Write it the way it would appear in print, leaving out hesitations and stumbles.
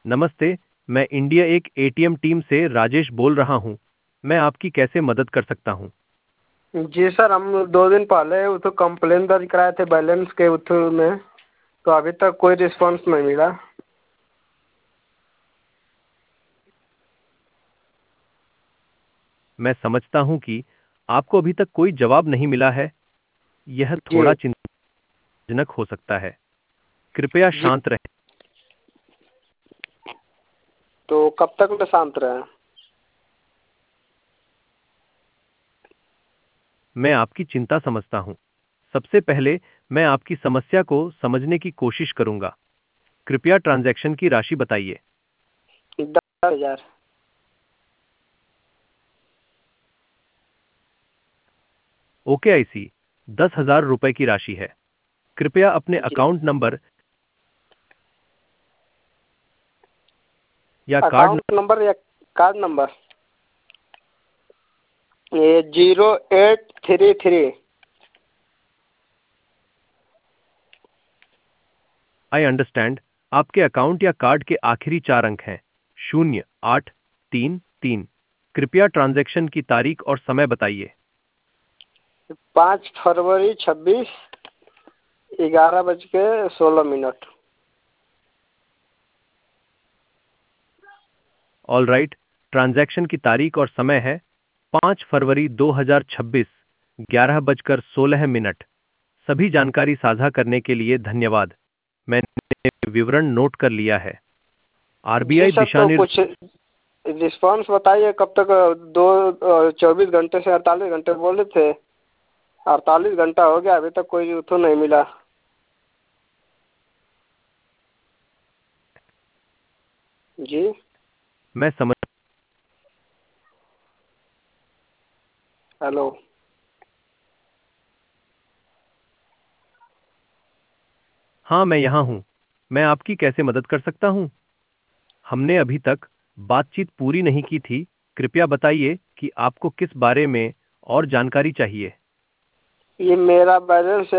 नमस्ते, मैं इंडिया एक एटीएम टीम से राजेश बोल रहा हूँ। मैं आपकी कैसे मदद कर सकता हूँ? जी सर, हम 2 दिन पहले उतो कंप्लेन दर्ज कराए थे बैलेंस के उतो में, तो अभी तक कोई रिस्पांस नहीं मिला। मैं समझता हूँ कि आपको अभी तक कोई जवाब नहीं मिला है। यह थोड़ा जी चिंताजनक हो सकता है। कृपया जी। शांत रहें। तो कब तक मैं शांत रहे? मैं आपकी चिंता समझता हूँ। सबसे पहले मैं आपकी समस्या को समझने की कोशिश करूंगा। कृपया ट्रांजैक्शन की राशि बताइए। 10,000। ओके, आई सी। 10,000 रुपए की राशि है। कृपया अपने जी। अकाउंट नंबर या कार्ड अकाउंट नंबर या कार्ड नंबर? ये 0833। I understand. आपके अकाउंट या कार्ड के आखिरी 4 अंक हैं 0833। कृपया ट्रांजैक्शन की तारीख और समय बताइए। 5 फरवरी 26, 11:16। All right. ट्रांजैक्शन की तारीख और समय है 5 फरवरी 2026, 11:16। सभी जानकारी साझा करने के लिए धन्यवाद। मैंने विवरण नोट कर लिया है। जी आरबीआई सर, दिशा तो निर्देश। कुछ रिस्पांस बताइए कब तक? 24 घंटे से 48 घंटे बोले थे। 48 घंटा हो गया, अभी तक कोई उतो नहीं मिला। जी। मैं समझ हेलो। हाँ, मैं यहाँ हूँ। मैं आपकी कैसे मदद कर सकता हूँ? हमने अभी तक बातचीत पूरी नहीं की थी। कृपया बताइए कि आपको किस बारे में और जानकारी चाहिए। ये मेरा बैलेंस